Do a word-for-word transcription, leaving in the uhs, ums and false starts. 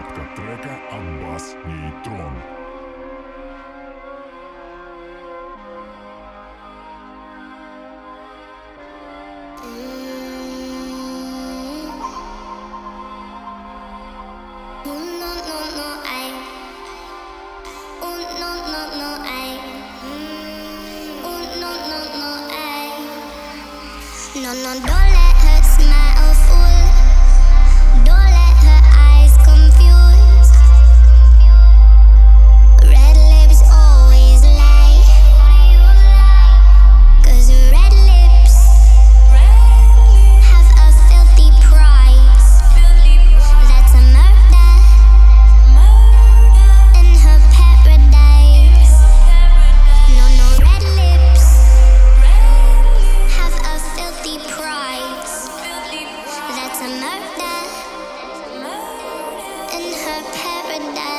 Разработка трека Аббас Нейтрон. No, no, don't let her smile fool. Don't let her eyes confuse. Red lips always lie. 'Cause red lips have a filthy price. That's a murder in her paradise. No, no, red lips have a filthy price. That's a murder in her paradise.